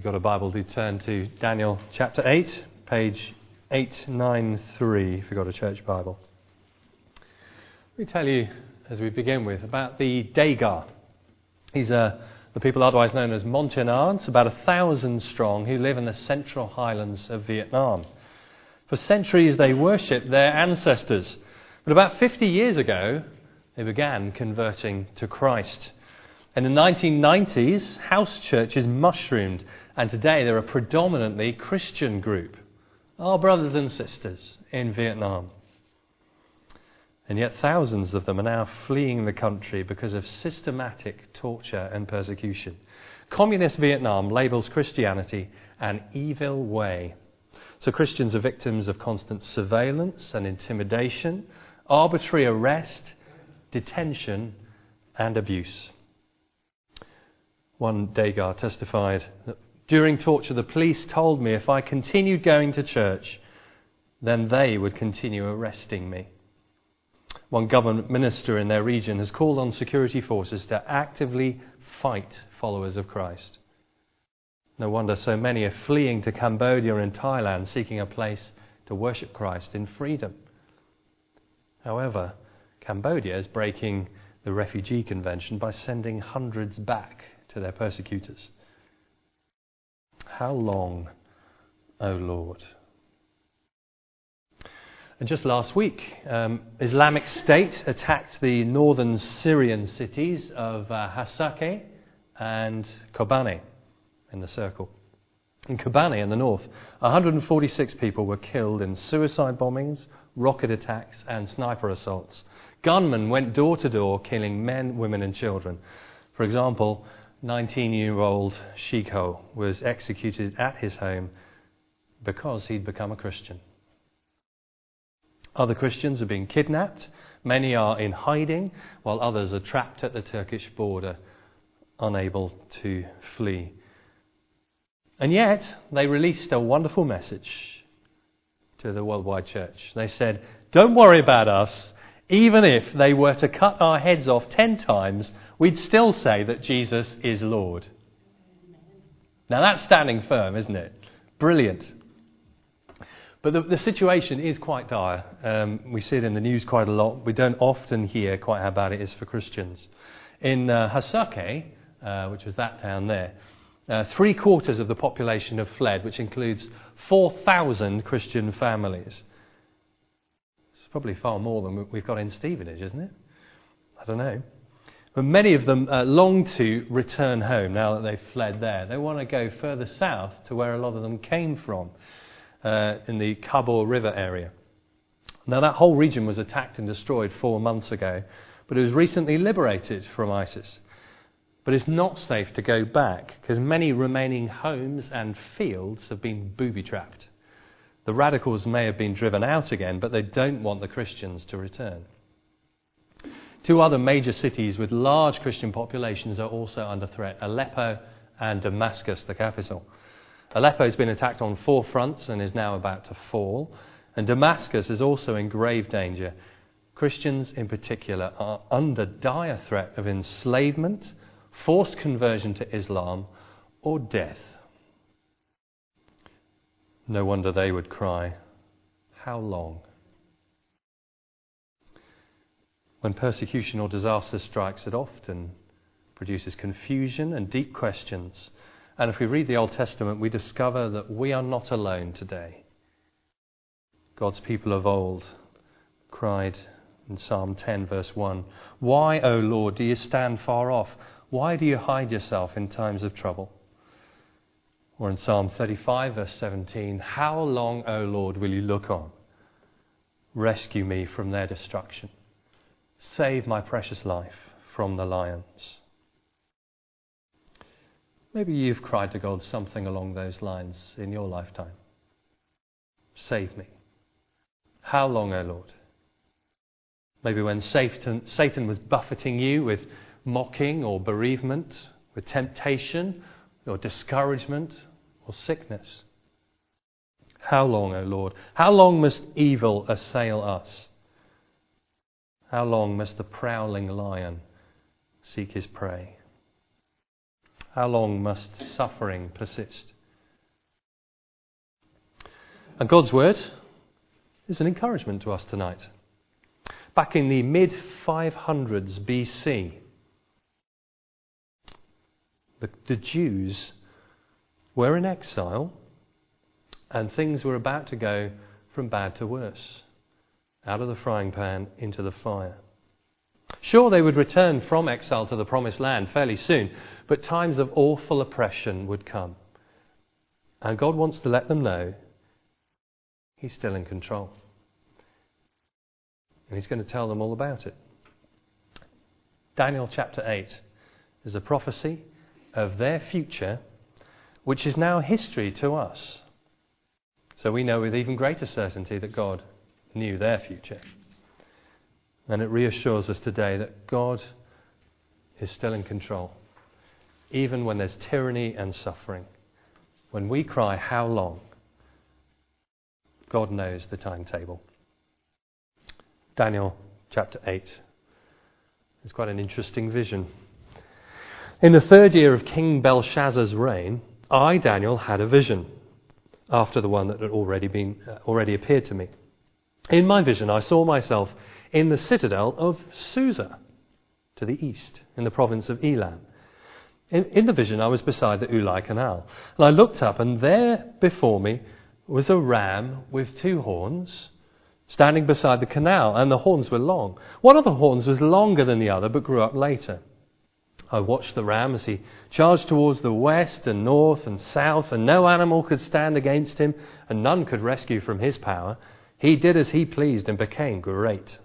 got a Bible, do turn to Daniel chapter 8, page 893, if you've got a church Bible. Let me tell you, as we begin with, about the Dagar. These are the people otherwise known as Montagnards, about 1,000 strong, who live in the central highlands of Vietnam. For centuries they worshipped their ancestors, but about 50 years ago they began converting to Christ. In the 1990s, house churches mushroomed, and today they're a predominantly Christian group, our brothers and sisters in Vietnam. And yet thousands of them are now fleeing the country because of systematic torture and persecution. Communist Vietnam labels Christianity an evil way. So Christians are victims of constant surveillance and intimidation, arbitrary arrest, detention, and abuse. One Dagar testified that during torture the police told me if I continued going to church, then they would continue arresting me. One government minister in their region has called on security forces to actively fight followers of Christ. No wonder so many are fleeing to Cambodia and Thailand, seeking a place to worship Christ in freedom. However, Cambodia is breaking the Refugee Convention by sending hundreds back to their persecutors. How long, O Lord? And just last week, Islamic State attacked the northern Syrian cities of Hasakeh and Kobane in the circle. In Kobane in the north, 146 people were killed in suicide bombings, rocket attacks and sniper assaults. Gunmen went door to door, killing men, women and children. For example, 19-year-old Sheikho was executed at his home because he'd become a Christian. Other Christians are being kidnapped. Many are in hiding, while others are trapped at the Turkish border, unable to flee. And yet, they released a wonderful message to the worldwide church. They said, don't worry about us. Even if they were to cut our heads off 10 times, we'd still say that Jesus is Lord. Now that's standing firm, isn't it? Brilliant. But the situation is quite dire. We see it in the news quite a lot. We don't often hear quite how bad it is for Christians. In Hasakeh, which was that town there, 3/4 of the population have fled, which includes 4,000 Christian families. It's probably far more than we've got in Stevenage, isn't it? I don't know. But many of them long to return home now that they've fled there. They want to go further south to where a lot of them came from, in the Kabul River area. Now that whole region was attacked and destroyed 4 months ago, but it was recently liberated from ISIS. But it's not safe to go back because many remaining homes and fields have been booby-trapped. The radicals may have been driven out again, but they don't want the Christians to return. 2 other major cities with large Christian populations are also under threat: Aleppo and Damascus, the capital. Aleppo has been attacked on 4 fronts and is now about to fall. And Damascus is also in grave danger. Christians in particular are under dire threat of enslavement, forced conversion to Islam, or death. No wonder they would cry, how long? When persecution or disaster strikes, it often produces confusion and deep questions. And if we read the Old Testament, we discover that we are not alone today. God's people of old cried in Psalm 10 verse 1, "Why, O Lord, do you stand far off? Why do you hide yourself in times of trouble?" Or in Psalm 35 verse 17, "How long, O Lord, will you look on? Rescue me from their destruction. Save my precious life from the lions." Maybe you've cried to God something along those lines in your lifetime. Save me. How long, O Lord? Maybe when Satan was buffeting you with mocking or bereavement, with temptation or discouragement or sickness. How long, O Lord? How long must evil assail us? How long must the prowling lion seek his prey? How long must suffering persist And God's word is an encouragement to us tonight. Back in the mid-500s BC, the Jews were in exile, and things were about to go from bad to worse, out of the frying pan into the fire. Sure, they would return from exile to the promised land fairly soon, but times of awful oppression would come. And God wants to let them know He's still in control. And He's going to tell them all about it. Daniel chapter 8 is a prophecy of their future, which is now history to us. So we know with even greater certainty that God knew their future. And it reassures us today that God is still in control, even when there's tyranny and suffering. When we cry, how long? God knows the timetable. Daniel chapter 8. It's quite an interesting vision. In the 3rd year of King Belshazzar's reign, I, Daniel, had a vision after the one that had already appeared to me. In my vision, I saw myself in the citadel of Susa, to the east, in the province of Elam. In the vision, I was beside the Ulai Canal, and I looked up, and there before me was a ram with 2 horns, standing beside the canal, and the horns were long. One of the horns was longer than the other, but grew up later. I watched the ram as he charged towards the west and north and south, and no animal could stand against him, and none could rescue from his power. He did as he pleased and became great.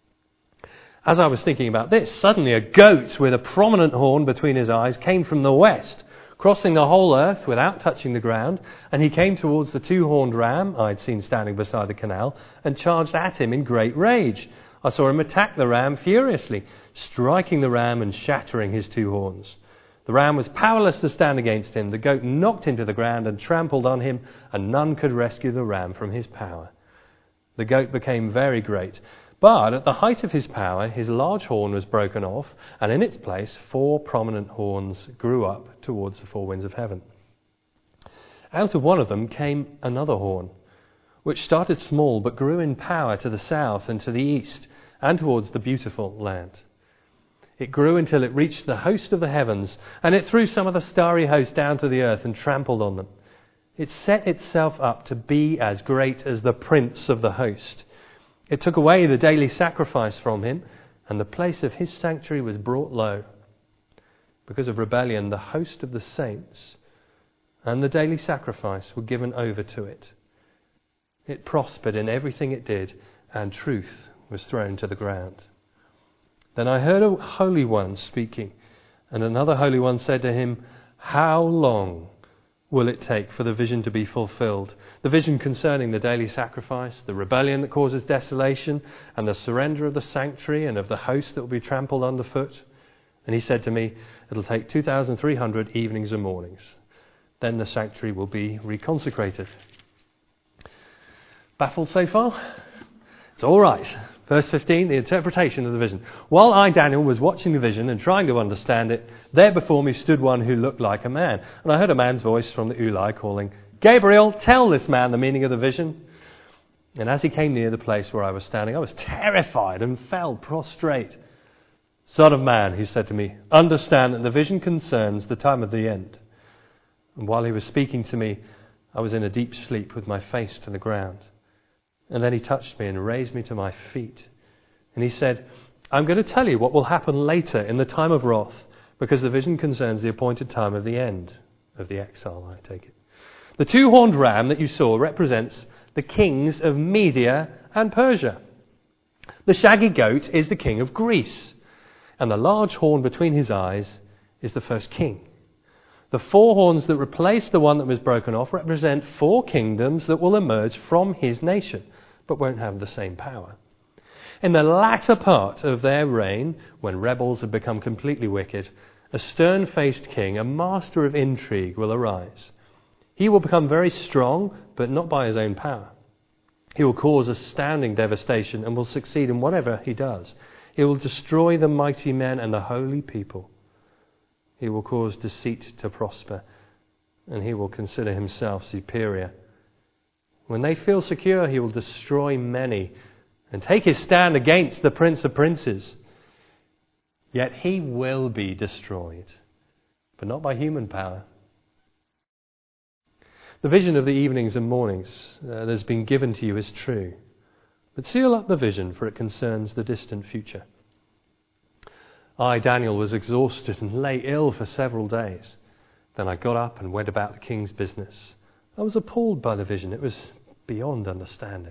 As I was thinking about this, suddenly a goat with a prominent horn between his eyes came from the west, crossing the whole earth without touching the ground, and he came towards the 2-horned ram I'd seen standing beside the canal and charged at him in great rage. I saw him attack the ram furiously, striking the ram and shattering his 2 horns. The ram was powerless to stand against him. The goat knocked him to the ground and trampled on him, and none could rescue the ram from his power. The goat became very great, but at the height of his power, his large horn was broken off, and in its place 4 prominent horns grew up towards the 4 winds of heaven. Out of one of them came another horn, which started small but grew in power to the south and to the east and towards the beautiful land. It grew until it reached the host of the heavens, and it threw some of the starry host down to the earth and trampled on them. It set itself up to be as great as the prince of the host. It took away the daily sacrifice from him, and the place of his sanctuary was brought low. Because of rebellion, the host of the saints and the daily sacrifice were given over to it. It prospered in everything it did, and truth was thrown to the ground. Then I heard a holy one speaking, and another holy one said to him, "How long will it take for the vision to be fulfilled? The vision concerning the daily sacrifice, the rebellion that causes desolation, and the surrender of the sanctuary and of the host that will be trampled underfoot?" And he said to me, "It'll take 2,300 evenings and mornings. Then the sanctuary will be reconsecrated." Baffled so far? It's all right. Verse 15, the interpretation of the vision. While I, Daniel, was watching the vision and trying to understand it, there before me stood one who looked like a man. And I heard a man's voice from the Ulai calling, "Gabriel, tell this man the meaning of the vision." And as he came near the place where I was standing, I was terrified and fell prostrate. "Son of man," he said to me, "understand that the vision concerns the time of the end." And while he was speaking to me, I was in a deep sleep with my face to the ground. And then he touched me and raised me to my feet. And he said, "I'm going to tell you what will happen later in the time of wrath, because the vision concerns the appointed time of the end of the exile, I take it. The 2-horned ram that you saw represents the kings of Media and Persia. The shaggy goat is the king of Greece, and the large horn between his eyes is the first king. The 4 horns that replace the one that was broken off represent 4 kingdoms that will emerge from his nation, but won't have the same power. In the latter part of their reign, when rebels have become completely wicked, a stern-faced king, a master of intrigue, will arise. He will become very strong, but not by his own power. He will cause astounding devastation and will succeed in whatever he does. He will destroy the mighty men and the holy people. He will cause deceit to prosper, and he will consider himself superior. When they feel secure, he will destroy many and take his stand against the Prince of Princes. Yet he will be destroyed, but not by human power. The vision of the evenings and mornings that has been given to you is true, but seal up the vision, for it concerns the distant future. I, Daniel, was exhausted and lay ill for several days. Then I got up and went about the king's business. I was appalled by the vision. It was beyond understanding.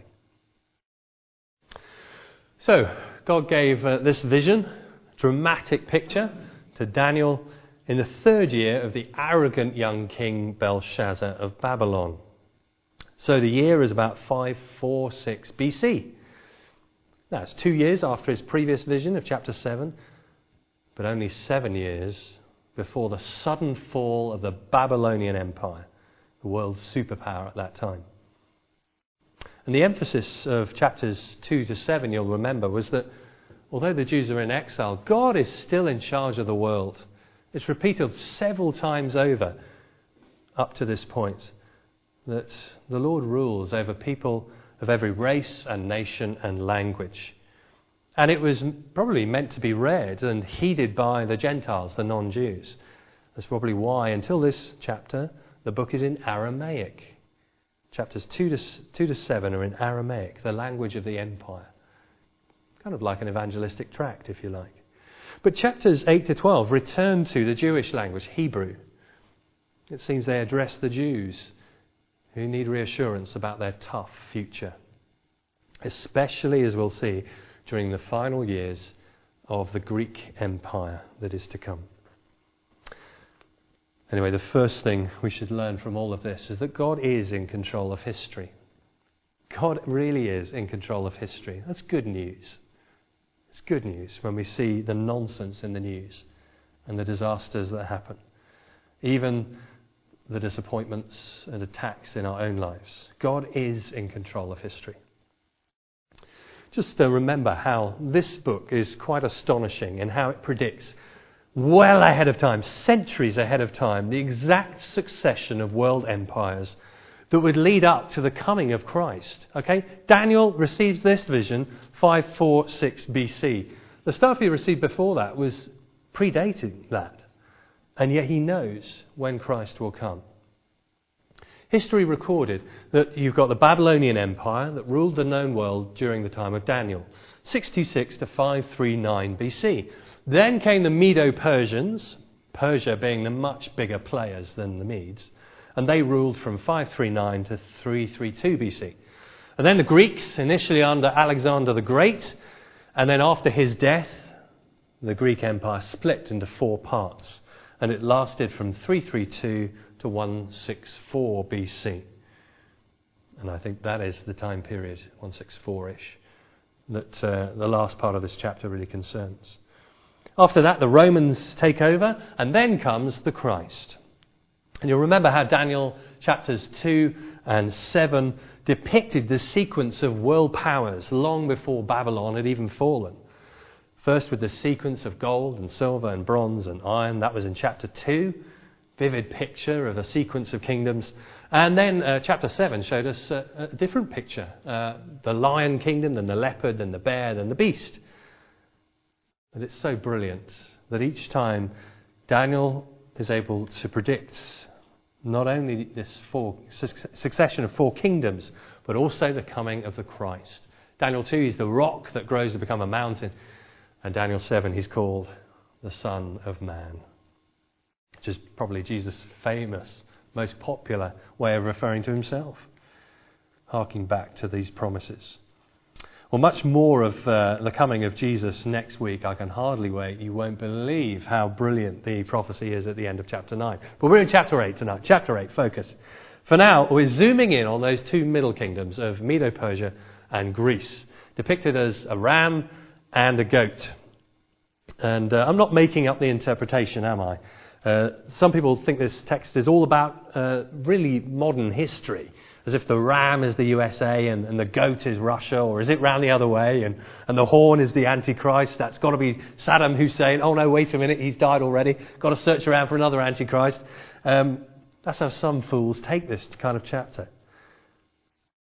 So, God gave this vision, dramatic picture, to Daniel in the 3rd year of the arrogant young king Belshazzar of Babylon. So the year is about 546 BC. That's 2 years after his previous vision of chapter 7, but only 7 years before the sudden fall of the Babylonian Empire, the world's superpower at that time. And the emphasis of chapters 2 to 7, you'll remember, was that although the Jews are in exile, God is still in charge of the world. It's repeated several times over up to this point that the Lord rules over people of every race and nation and language. And it was probably meant to be read and heeded by the Gentiles, the non-Jews. That's probably why, until this chapter, the book is in Aramaic. Chapters 2 to 7 are in Aramaic, the language of the empire. Kind of like an evangelistic tract, if you like. But chapters 8 to 12 return to the Jewish language, Hebrew. It seems they address the Jews who need reassurance about their tough future, especially, as we'll see, during the final years of the Greek Empire that is to come. Anyway, the first thing we should learn from all of this is that God is in control of history. God really is in control of history. That's good news. It's good news when we see the nonsense in the news and the disasters that happen. Even the disappointments and attacks in our own lives. God is in control of history. Just remember how this book is quite astonishing in how it predicts well ahead of time, centuries ahead of time, the exact succession of world empires that would lead up to the coming of Christ. Okay? Daniel receives this vision 546 BC. The stuff he received before that was predating that. And yet he knows when Christ will come. History recorded that you've got the Babylonian Empire that ruled the known world during the time of Daniel, 626 to 539 BC. Then came the Medo-Persians, Persia being the much bigger players than the Medes, and they ruled from 539 to 332 BC. And then the Greeks, initially under Alexander the Great, and then after his death, the Greek Empire split into 4 parts, and it lasted from 332 to 164 BC. And I think that is the time period, 164-ish, that the last part of this chapter really concerns. After that, the Romans take over, and then comes the Christ. And you'll remember how Daniel chapters 2 and 7 depicted the sequence of world powers long before Babylon had even fallen. First with the sequence of gold and silver and bronze and iron, that was in chapter 2, vivid picture of a sequence of kingdoms. And then chapter 7 showed us a different picture, the lion kingdom, then the leopard, then the bear, then the beast. And it's so brilliant that each time Daniel is able to predict not only this succession of 4 kingdoms, but also the coming of the Christ. Daniel 2, he's the rock that grows to become a mountain. And Daniel 7, he's called the Son of Man, which is probably Jesus' famous, most popular way of referring to himself, harking back to these promises. Well, much more of the coming of Jesus next week. I can hardly wait. You won't believe how brilliant the prophecy is at the end of chapter 9. But we're in chapter 8 tonight. Chapter 8, focus. For now, we're zooming in on those 2 middle kingdoms of Medo-Persia and Greece, depicted as a ram and a goat. And I'm not making up the interpretation, am I? Some people think this text is all about really modern history, as if the ram is the USA and the goat is Russia, or is it round the other way, and the horn is the Antichrist? That's got to be Saddam Hussein. Oh no, wait a minute, he's died already. Got to search around for another Antichrist. That's how some fools take this kind of chapter.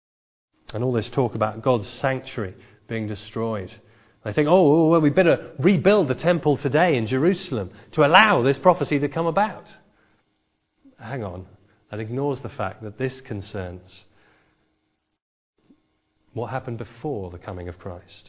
And all this talk about God's sanctuary being destroyed. They think, oh, well, we better rebuild the temple today in Jerusalem to allow this prophecy to come about. Hang on. That ignores the fact that this concerns what happened before the coming of Christ.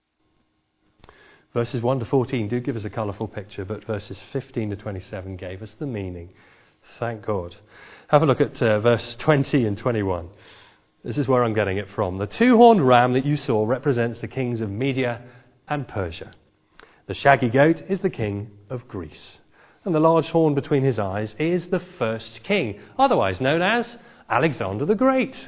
Verses 1 to 14 do give us a colourful picture, but verses 15 to 27 gave us the meaning. Thank God. Have a look at verse 20 and 21. This is where I'm getting it from. The two-horned ram that you saw represents the kings of Media and Persia. The shaggy goat is the king of Greece. And the large horn between his eyes is the first king, otherwise known as Alexander the Great.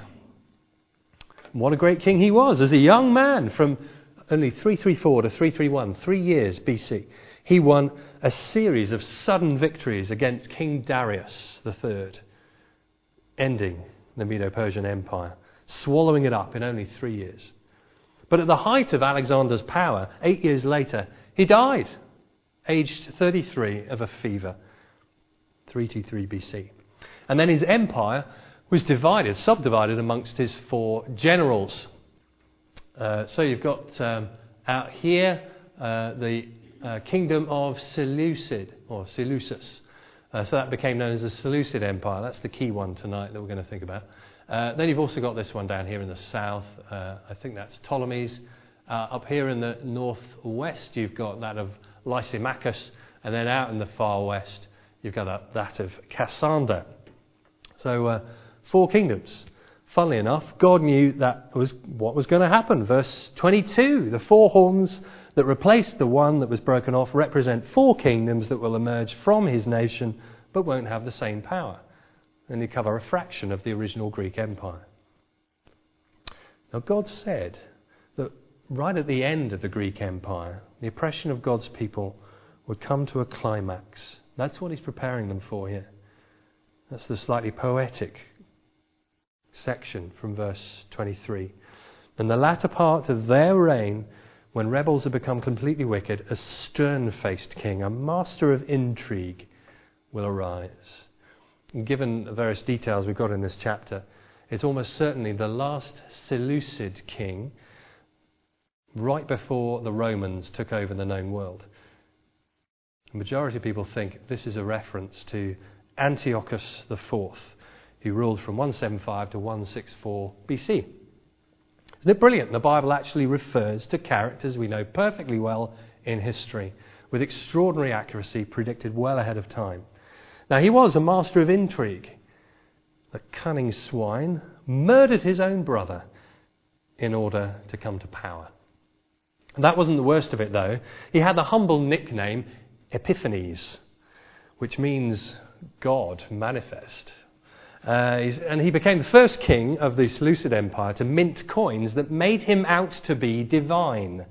What a great king he was as a young man from only 334 to 331, 3 years BC. He won a series of sudden victories against King Darius III, ending the Medo-Persian Empire, swallowing it up in only 3 years. But at the height of Alexander's power, 8 years later, he died, aged 33 of a fever, 323 BC. And then his empire was subdivided amongst his 4 generals. So you've got out here the kingdom of Seleucid, or Seleucus. So that became known as the Seleucid Empire. That's the key one tonight that we're going to think about. Then you've also got this one down here in the south. I think that's Ptolemy's. Up here in the northwest, you've got that of Lysimachus. And then out in the far west, you've got that of Cassander. So 4 kingdoms. Funnily enough, God knew that was what was going to happen. Verse 22, the 4 horns that replaced the one that was broken off represent 4 kingdoms that will emerge from his nation but won't have the same power. And they cover a fraction of the original Greek Empire. Now God said that right at the end of the Greek Empire, the oppression of God's people would come to a climax. That's what he's preparing them for here. That's the slightly poetic section from verse 23. In the latter part of their reign, when rebels have become completely wicked, a stern-faced king, a master of intrigue, will arise. And given the various details we've got in this chapter, it's almost certainly the last Seleucid king right before the Romans took over the known world. The majority of people think this is a reference to Antiochus IV, who ruled from 175 to 164 BC. Isn't it brilliant? The Bible actually refers to characters we know perfectly well in history, with extraordinary accuracy, predicted well ahead of time. Now, he was a master of intrigue. The cunning swine murdered his own brother in order to come to power. And that wasn't the worst of it, though. He had the humble nickname Epiphanes, which means God manifest. And he became the first king of the Seleucid Empire to mint coins that made him out to be divine.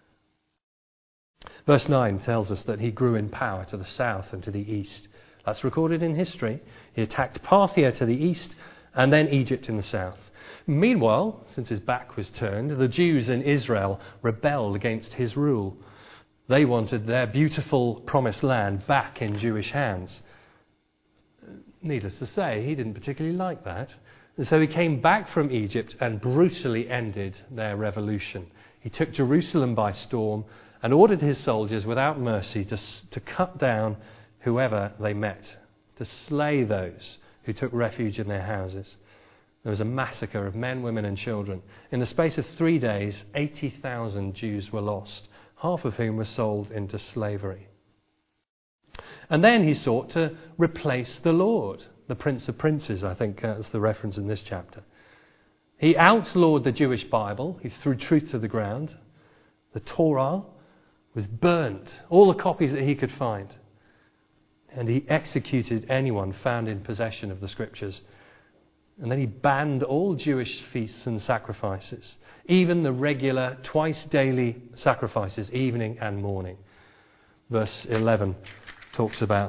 Verse 9 tells us that he grew in power to the south and to the east. That's recorded in history. He attacked Parthia to the east and then Egypt in the south. Meanwhile, since his back was turned, the Jews in Israel rebelled against his rule. They wanted their beautiful promised land back in Jewish hands. Needless to say, he didn't particularly like that. And so he came back from Egypt and brutally ended their revolution. He took Jerusalem by storm and ordered his soldiers without mercy to cut down whoever they met, to slay those who took refuge in their houses. There was a massacre of men, women and children. In the space of 3 days, 80,000 Jews were lost, half of whom were sold into slavery. And then he sought to replace the Lord, the Prince of Princes, I think that's the reference in this chapter. He outlawed the Jewish Bible. He threw truth to the ground. The Torah was burnt, all the copies that he could find. And he executed anyone found in possession of the Scriptures. And then he banned all Jewish feasts and sacrifices, even the regular twice daily sacrifices, evening and morning. Verse 11 talks about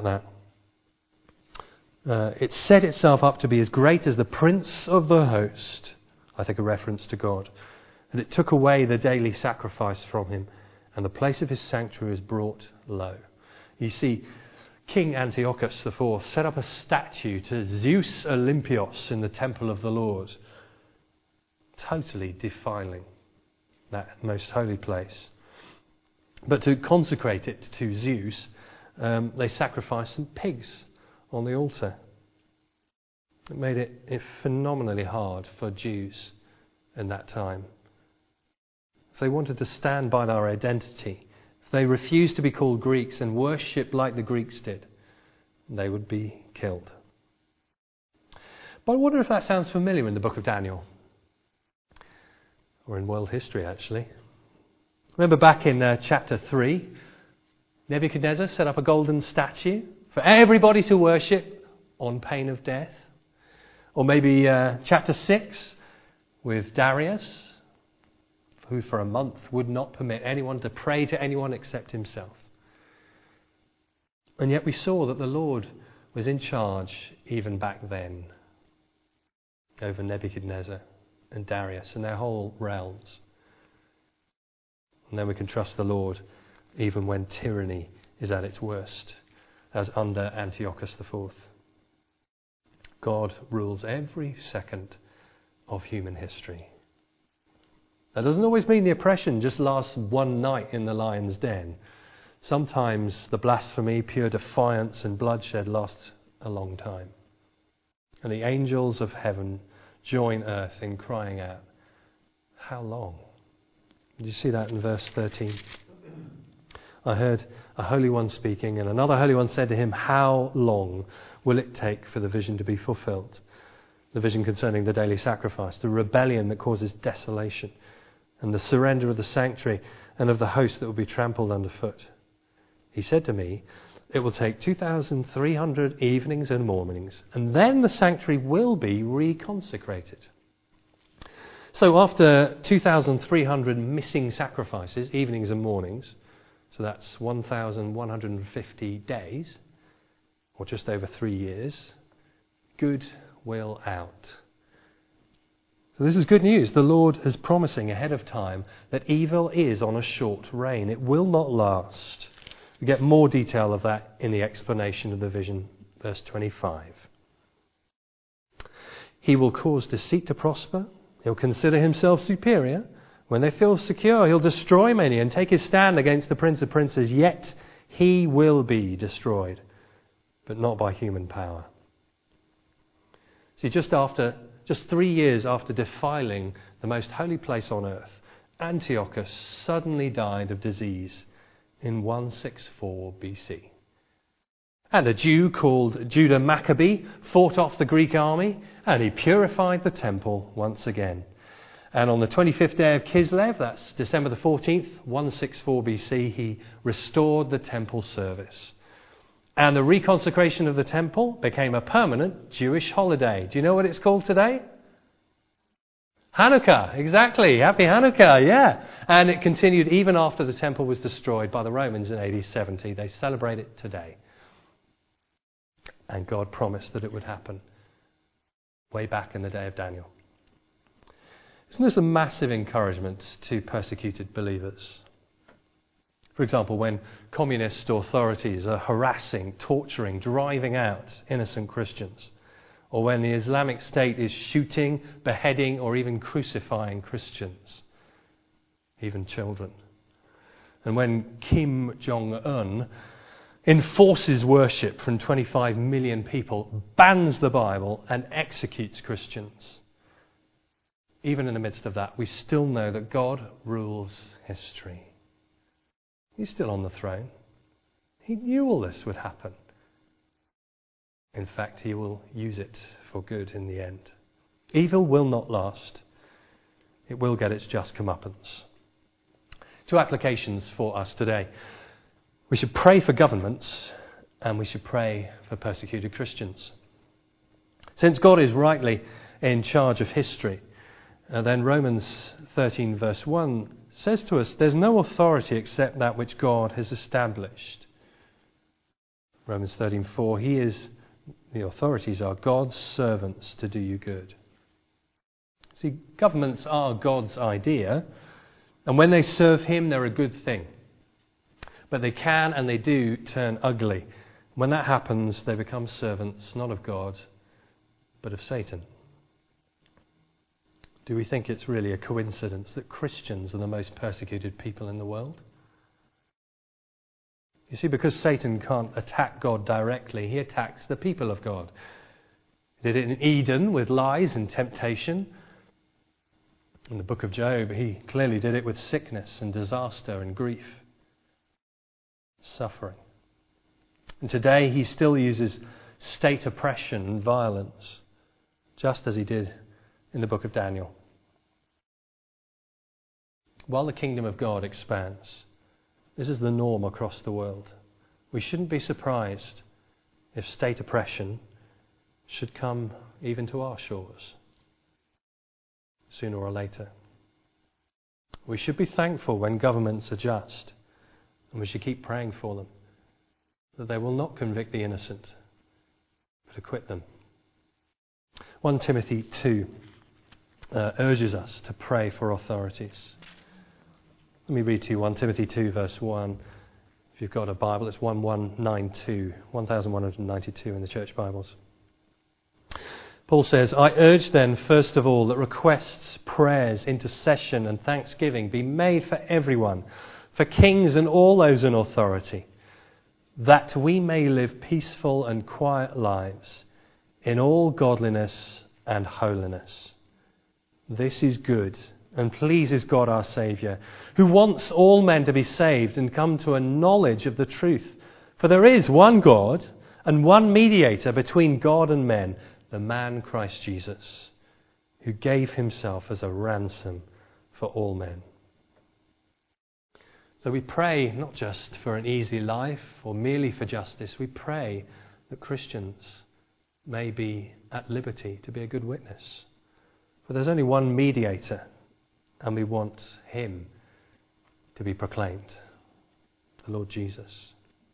that. It set itself up to be as great as the Prince of the host, I think a reference to God. And it took away the daily sacrifice from him, and the place of his sanctuary was brought low. You see, King Antiochus IV set up a statue to Zeus Olympios in the temple of the Lord. totally defiling that most holy place. But to consecrate it to Zeus, they sacrificed some pigs on the altar. It made it phenomenally hard for Jews in that time. If they wanted to stand by their identity, if they refused to be called Greeks and worship like the Greeks did, they would be killed. But I wonder if that sounds familiar in the book of Daniel, or in world history actually. Remember back in chapter 3, Nebuchadnezzar set up a golden statue for everybody to worship on pain of death. Or maybe chapter 6 with Darius, who for a month would not permit anyone to pray to anyone except himself. And yet we saw that the Lord was in charge even back then over Nebuchadnezzar and Darius and their whole realms. And then we can trust the Lord even when tyranny is at its worst, as under Antiochus IV. God rules every second of human history. That doesn't always mean the oppression just lasts one night in the lion's den. Sometimes the blasphemy, pure defiance and bloodshed lasts a long time. And the angels of heaven join earth in crying out, how long? Did you see that in verse 13? I heard a holy one speaking, and another holy one said to him, how long will it take for the vision to be fulfilled? The vision concerning the daily sacrifice, the rebellion that causes desolation, and the surrender of the sanctuary and of the host that will be trampled underfoot. He said to me, it will take 2,300 evenings and mornings, and then the sanctuary will be reconsecrated. So after 2,300 missing sacrifices, evenings and mornings, so that's 1,150 days, or just over 3 years, good will out. So this is good news. The Lord is promising ahead of time that evil is on a short reign. It will not last. We get more detail of that in the explanation of the vision, verse 25. He will cause deceit to prosper. He'll consider himself superior. When they feel secure, he'll destroy many and take his stand against the Prince of Princes. Yet he will be destroyed, but not by human power. See, just 3 years after defiling the most holy place on earth, Antiochus suddenly died of disease in 164 BC. And a Jew called Judah Maccabee fought off the Greek army, and he purified the temple once again. And on the 25th day of Kislev, that's December the 14th, 164 BC, he restored the temple service. And the reconsecration of the temple became a permanent Jewish holiday. Do you know what it's called today? Hanukkah, exactly. Happy Hanukkah, yeah. And it continued even after the temple was destroyed by the Romans in AD 70. They celebrate it today. And God promised that it would happen way back in the day of Daniel. Isn't this a massive encouragement to persecuted believers? For example, when communist authorities are harassing, torturing, driving out innocent Christians, or when the Islamic State is shooting, beheading, or even crucifying Christians, even children. And when Kim Jong-un enforces worship from 25 million people, bans the Bible, and executes Christians. Even in the midst of that, we still know that God rules history. He's still on the throne. He knew all this would happen. In fact, he will use it for good in the end. Evil will not last. It will get its just comeuppance. 2 applications for us today. We should pray for governments, and we should pray for persecuted Christians. Since God is rightly in charge of history, then Romans 13 verse 1 says to us, there's no authority except that which God has established. Romans 13:4, the authorities are God's servants to do you good. See, governments are God's idea, and when they serve him, they're a good thing. But they can and they do turn ugly. When that happens, they become servants not of God, but of Satan. Do we think it's really a coincidence that Christians are the most persecuted people in the world? You see, because Satan can't attack God directly, he attacks the people of God. He did it in Eden with lies and temptation. In the book of Job, he clearly did it with sickness and disaster and grief, suffering. And today he still uses state oppression and violence, just as he did in the book of Daniel. While the kingdom of God expands, this is the norm across the world. We shouldn't be surprised if state oppression should come even to our shores, sooner or later. We should be thankful when governments adjust, and we should keep praying for them, that they will not convict the innocent, but acquit them. 1 Timothy 2 urges us to pray for authorities. Let me read to you 1 Timothy 2 verse 1. If you've got a Bible, it's 1192 in the church Bibles. Paul says, I urge then, first of all, that requests, prayers, intercession and thanksgiving be made for everyone, for kings and all those in authority, that we may live peaceful and quiet lives in all godliness and holiness. This is good and pleases God our Saviour, who wants all men to be saved and come to a knowledge of the truth. For there is one God and one mediator between God and men, the man Christ Jesus, who gave himself as a ransom for all men. So we pray not just for an easy life or merely for justice. We pray that Christians may be at liberty to be a good witness. For there's only one mediator, and we want him to be proclaimed, the Lord Jesus.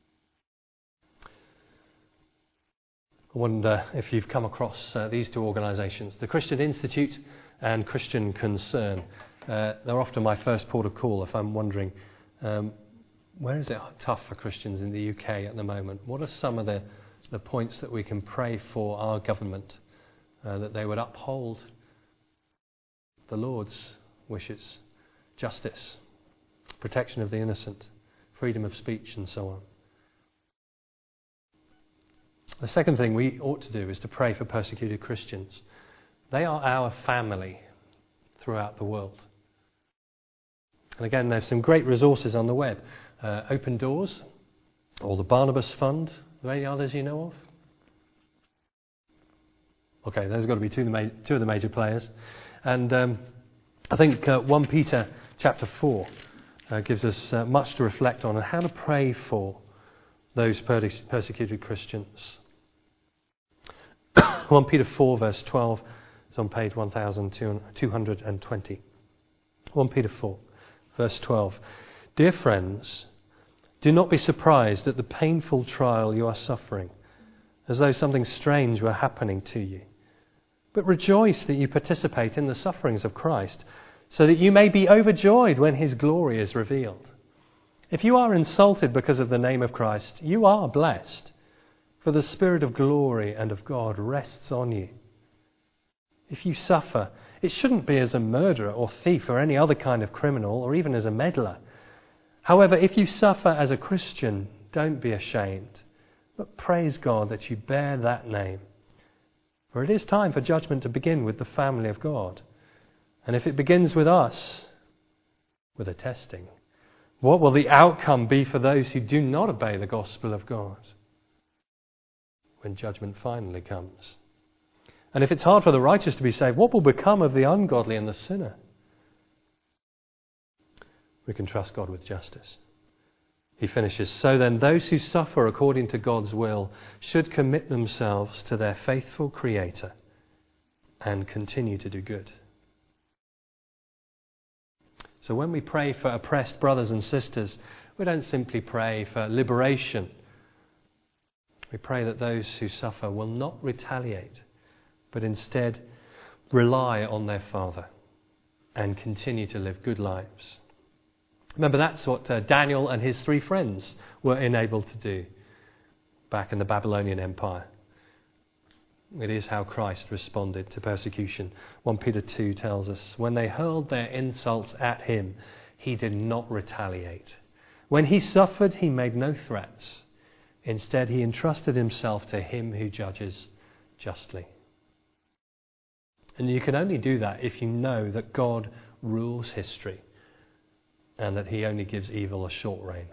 I wonder if you've come across these two organisations, the Christian Institute and Christian Concern. They're often my first port of call if I'm wondering, where is it tough for Christians in the UK at the moment? What are some of the points that we can pray for our government, that they would uphold the Lord's wishes, justice, protection of the innocent, freedom of speech and so on. The second thing we ought to do is to pray for persecuted Christians. They are our family throughout the world. And again, there's some great resources on the web. Open Doors, or the Barnabas Fund. Are there any others you know of? Okay, those have got to be two of the major players. And I think 1 Peter chapter 4 gives us much to reflect on and how to pray for those persecuted Christians. 1 Peter 4 verse 12 is on page 1220. 1 Peter 4 verse 12. Dear friends, do not be surprised at the painful trial you are suffering, as though something strange were happening to you. But rejoice that you participate in the sufferings of Christ, so that you may be overjoyed when his glory is revealed. If you are insulted because of the name of Christ, you are blessed, for the Spirit of glory and of God rests on you. If you suffer, it shouldn't be as a murderer or thief or any other kind of criminal, or even as a meddler. However, if you suffer as a Christian, don't be ashamed, but praise God that you bear that name. For it is time for judgment to begin with the family of God. And if it begins with us, with a testing, what will the outcome be for those who do not obey the gospel of God when judgment finally comes? And if it's hard for the righteous to be saved, what will become of the ungodly and the sinner? We can trust God with justice. He finishes, so then those who suffer according to God's will should commit themselves to their faithful Creator and continue to do good. So when we pray for oppressed brothers and sisters, we don't simply pray for liberation. We pray that those who suffer will not retaliate, but instead rely on their Father and continue to live good lives. Remember, that's what Daniel and his 3 friends were enabled to do back in the Babylonian Empire. It is how Christ responded to persecution. 1 Peter 2 tells us, when they hurled their insults at him, he did not retaliate. When he suffered, he made no threats. Instead, he entrusted himself to him who judges justly. And you can only do that if you know that God rules history and that he only gives evil a short reign.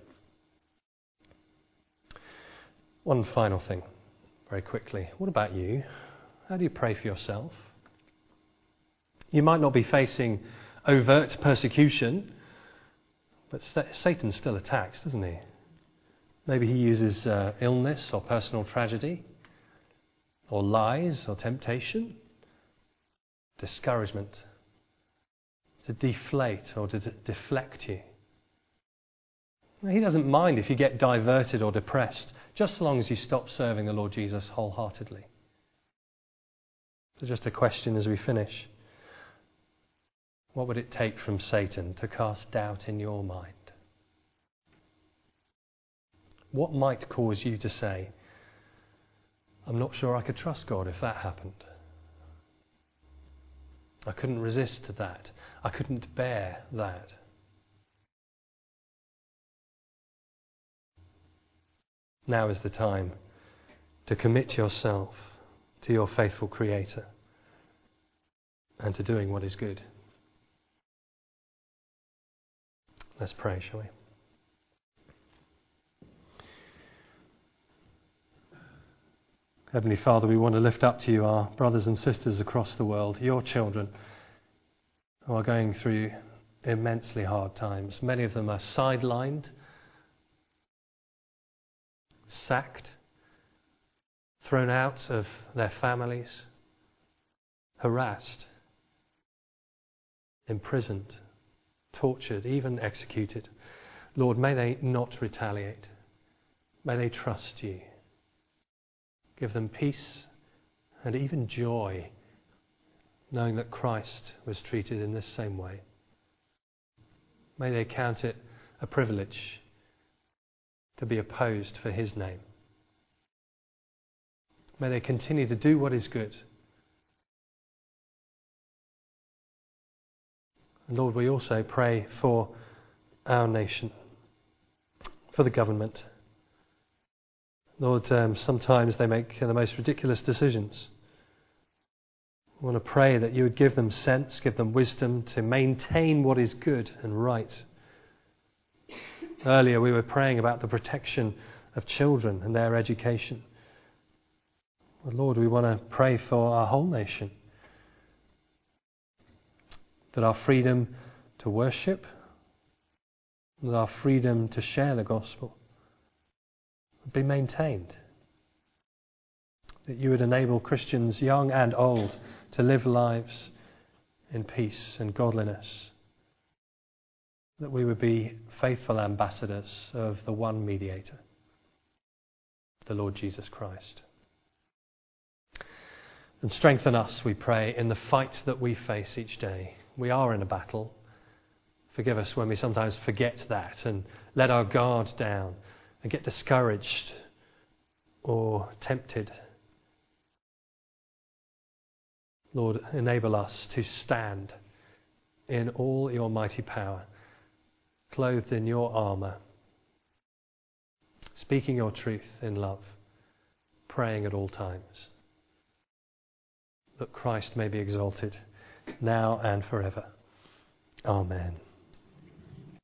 One final thing, very quickly. What about you? How do you pray for yourself? You might not be facing overt persecution, but Satan still attacks, doesn't he? Maybe he uses illness or personal tragedy, or lies or temptation, discouragement, to deflate or to deflect you. He doesn't mind if you get diverted or depressed, just as long as you stop serving the Lord Jesus wholeheartedly. So just a question as we finish. What would it take from Satan to cast doubt in your mind? What might cause you to say, I'm not sure I could trust God if that happened. I couldn't resist that. I couldn't bear that. Now is the time to commit yourself to your faithful Creator and to doing what is good. Let's pray, shall we? Heavenly Father, we want to lift up to you our brothers and sisters across the world, your children, who are going through immensely hard times. Many of them are sidelined, sacked, thrown out of their families, harassed, imprisoned, tortured, even executed. Lord, may they not retaliate. May they trust you. Give them peace and even joy, knowing that Christ was treated in this same way. May they count it a privilege to be opposed for his name. May they continue to do what is good. And Lord, we also pray for our nation, for the government. Lord, sometimes they make the most ridiculous decisions. I want to pray that you would give them sense, give them wisdom to maintain what is good and right. Earlier we were praying about the protection of children and their education. But Lord, we want to pray for our whole nation, that our freedom to worship, that our freedom to share the gospel would be maintained. That you would enable Christians, young and old, to live lives in peace and godliness. That we would be faithful ambassadors of the one mediator, the Lord Jesus Christ. And strengthen us, we pray, in the fight that we face each day. We are in a battle. Forgive us when we sometimes forget that and let our guard down and get discouraged or tempted. Lord, enable us to stand in all your mighty power, clothed in your armour, speaking your truth in love, praying at all times, that Christ may be exalted now and forever. Amen.